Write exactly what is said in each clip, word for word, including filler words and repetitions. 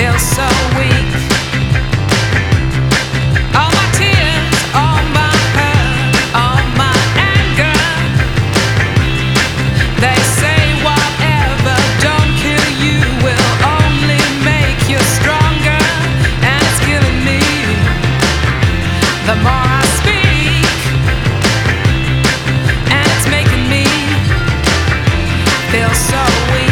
feel so weak. All my tears, all my hurt, all my anger. They say whatever don't kill you will only make you stronger. And it's killing me the more I speak. And it's making me feel so weak.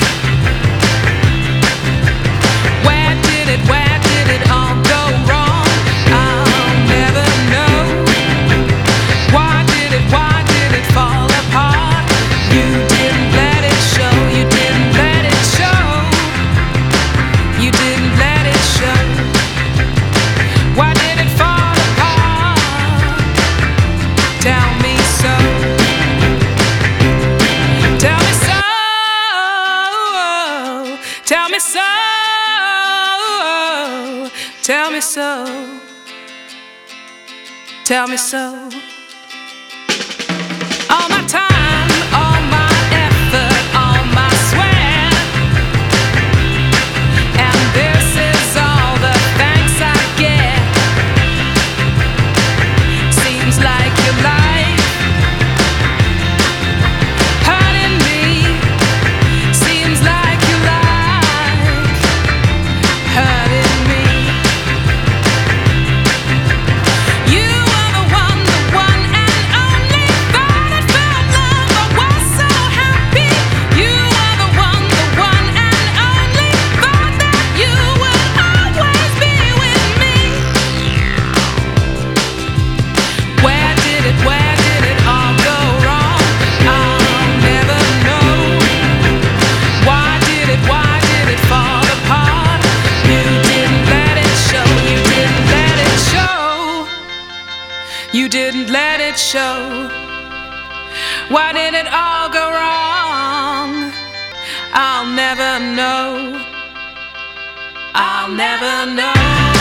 Tell me so, tell me so, tell me so. All my time, all my effort, all my sweat, and this is all the thanks I get. Seems like your life hurting me. Seems like your life hurting me. You are the one, the one and only. Thought I found love, I was so happy. You are the one, the one and only. Thought that you would always be with me. Where did it, where did it all go wrong? I'll never know. Why did it, why did it fall apart? You didn't let it show, you didn't let it show. You didn't let it show. Why did it all go wrong? I'll never know. I'll never know.